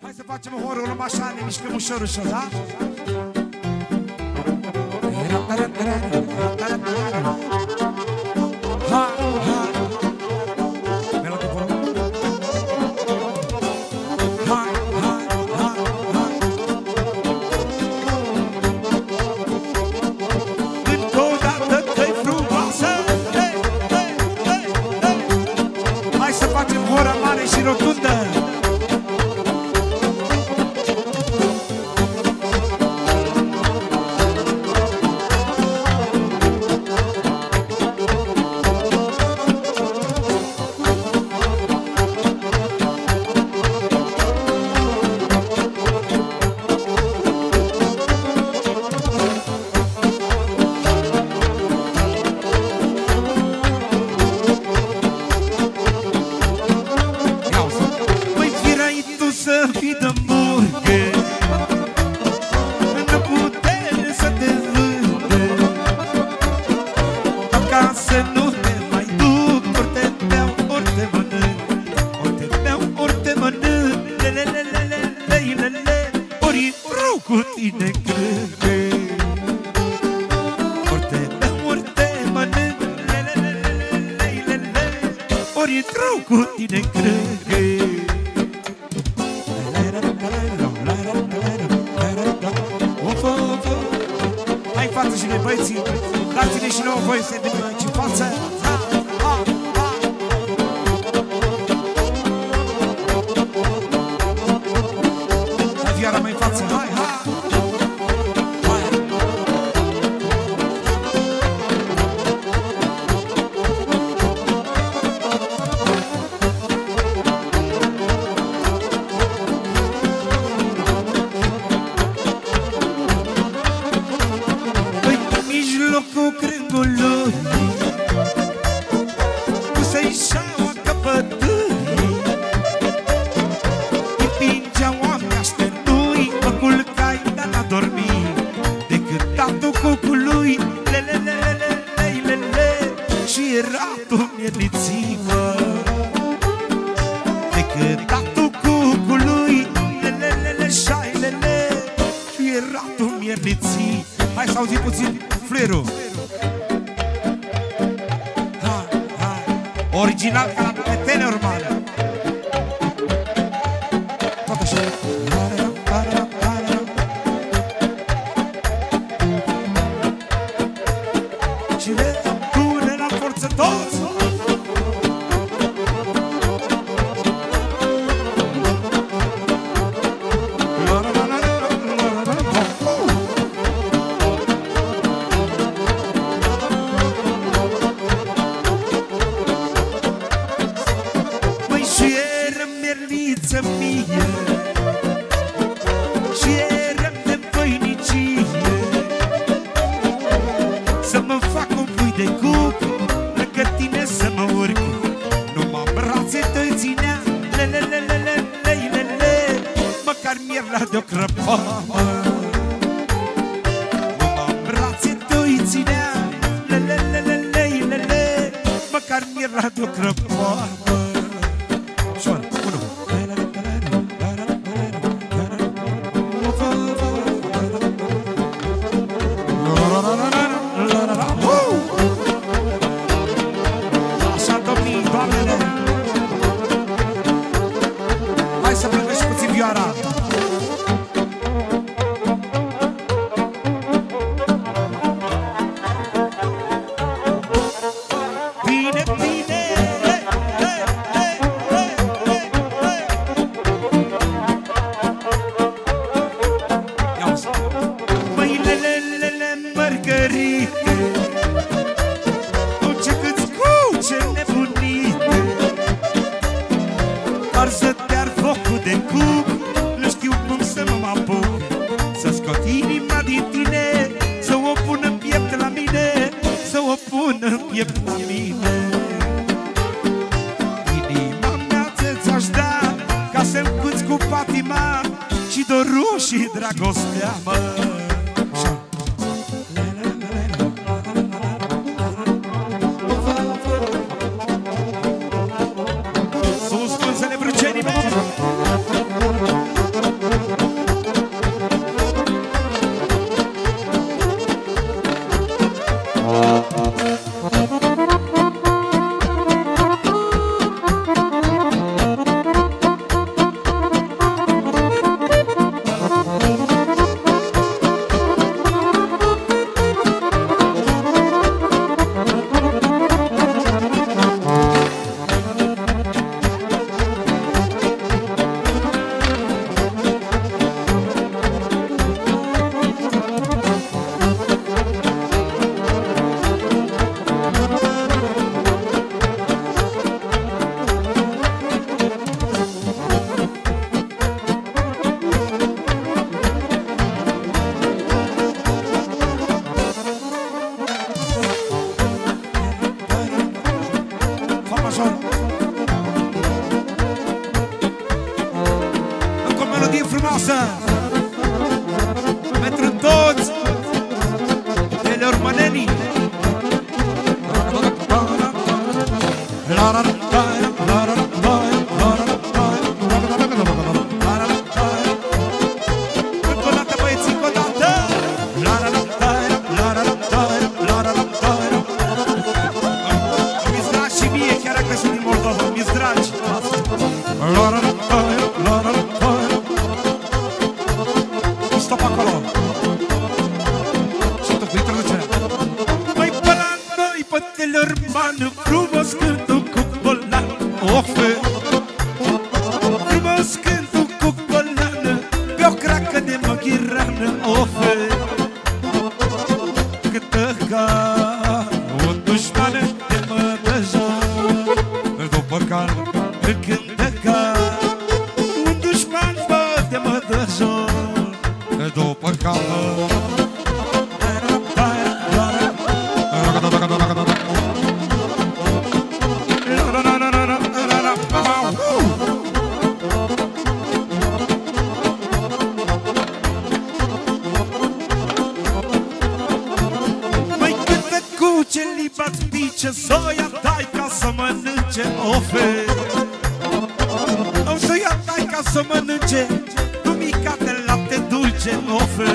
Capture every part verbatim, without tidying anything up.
Hai să facem horul, luăm așa, ne mișcăm ușor, ușor, da? Ha, ha. Melodie, vă rog. Ha, ha, ha, ha. Încă o dată că-i frumoasă. Hey, hey, hey, hey. Hai să facem horă mare și rotundă. Sus, să ne brăcenii mei! melodie frumoasă pentru toți teleormănenii. Încă o dată, băieți, încă o dată. Mi-s dragi și mie, chiar dacă sunt din Moldova, mi-s dragi. Stop acolo. Și tot cu introducerea. Măi, pe la noi, pe teleormană, frumos cântul cu bolan. Ofe, frumos cântul cu bolană, pe o cracă de măghirană. Ofe, câtă ca o dușmană de mădăjă. După cal, cântă ca un dușman bă de mădăjă. După cal. Măi, cântă cu ce libați pice, să o ia dai ca să mănânce. Ofe, o să ia dai ca să mănânce dumica de lapte dulce. Ofe,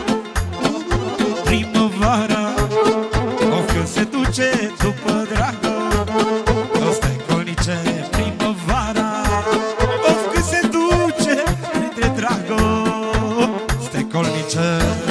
primăvara, of când se duce după dragă. Ăsta-i colnice, primăvara, of când se duce printre dragă. Ăsta-i colnice.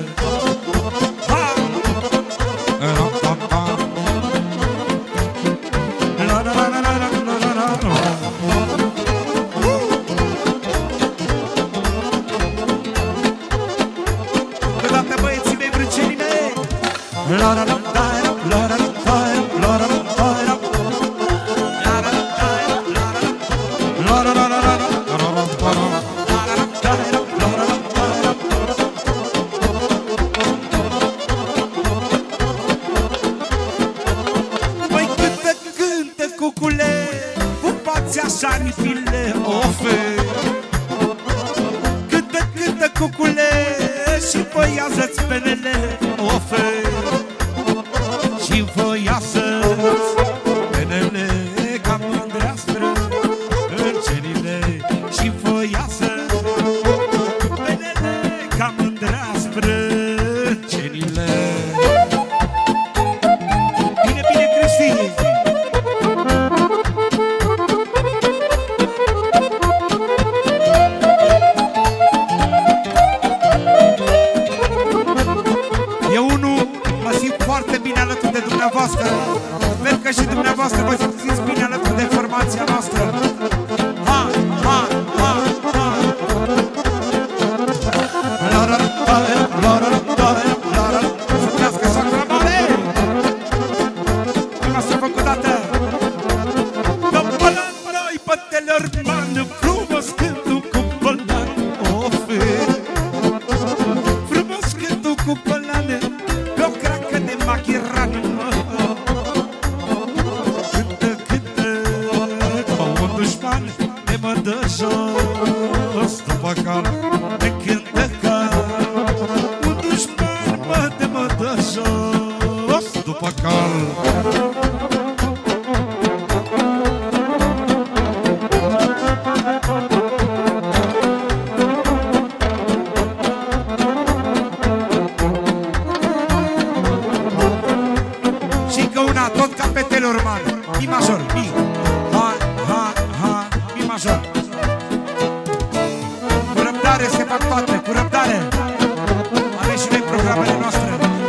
Măi, cântă, cântă, cucule, pupați așa aripile. Ofe, cântă, cântă, cucule, și voiază-ți penele. Ofe, și voiasă-ți penele ca mândreastră în cenile. Și voiasă-ți penele ca mândreastră în cenile. Bine, bine, Cristi! Eu unul mă simt foarte bine alături de dumneavoastră. Sper că și dumneavoastră vă simțiți bine alături de formația noastră. Ha, ha, ha, ha. Să trească sacra mare! Prima să fac o dată. Că pe la noi, pe teleormană, frumos cântul cu bolan. Ofe, frumos cântul cu bolană, pe o cracă de machirană. Cântă, cântă, ca un dușman de mă dă jos. După cal, de cântă ca un dușman mă de mă dă jos. După cal. Și încă una, tot ca pe teleorman. Mi major, mi. Ha, ha, ha, mi major. Cu răbdare se fac toate, cu răbdare. Avem și noi programele noastre.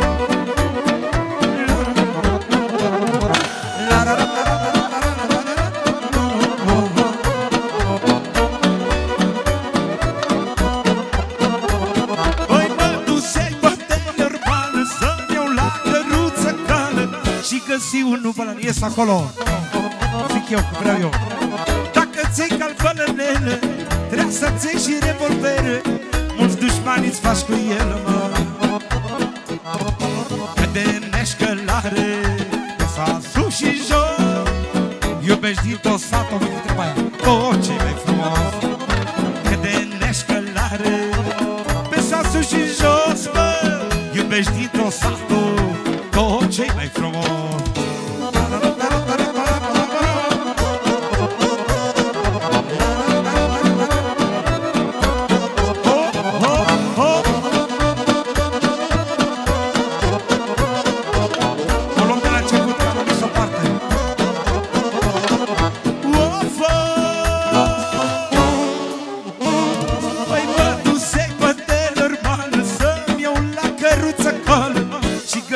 Băi, mă dusei pe teleormană să-mi iau la căruță cală și găsi unul bălan. Ies acolo, zic eu, vreau eu. Dacă ți-ai calfălănele, trebuie să-ți iei și revolvere. Mulți dușmani îți faci cu el, mă. Că de neșcălare, de s-a sus și jos, iubești din tot satul, uite treaba aia, tot ce mai frumos. Că de neșcălare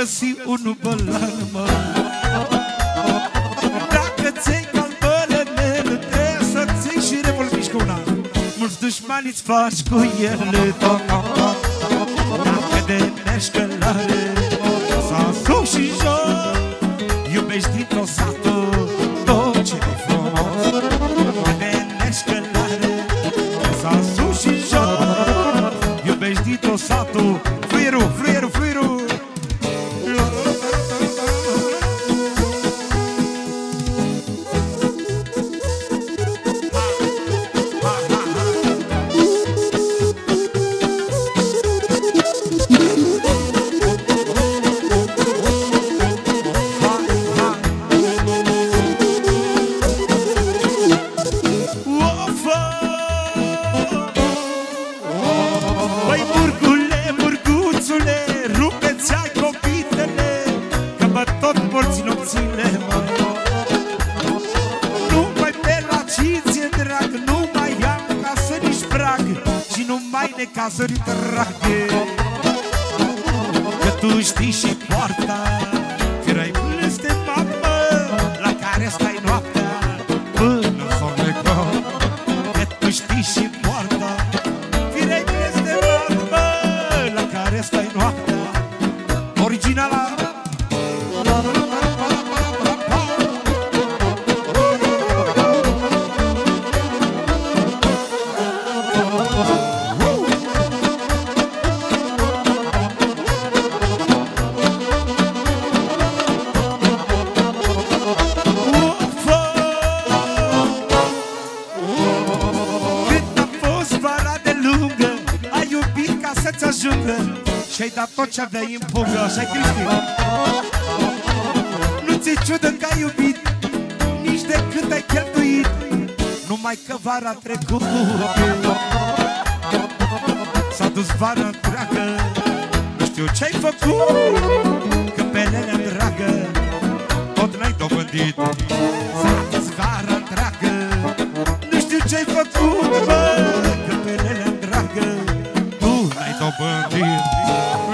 găsi un bălan, mă. Dacă ți-ai calbele mele, trebuie să ții și revolviși cu una. Mulți dușmani îți faci cu ele. Dacă de mergi călare, s-a sus și jos, iubești dintr-o sată tot ce-i frumos. Dacă de mergi călare, s-a sus și jos, iubești dintr-o sată. Fluierul, fluierul, fluierul. Casări draghe, că tu știi și poarta, firai plâns de mamă, la care stai noaptea până s-o necă. Că tu știi și poarta, firai plâns de mamă, la care stai noaptea. Originala. Și-ai dat tot ce aveai în pungă, așa-i, Cristi? Nu ți-e ciudă că ai iubit, nici de cât ai cheltuit, numai că vara trecut s-a dus vara întreagă. Nu știu ce-ai făcut, că pe Lelea dragă tot n-ai dobândit. S-a dus vara întreagă, nu știu ce-ai făcut, bă, că pe Lelea dragă tu n-ai dobândit.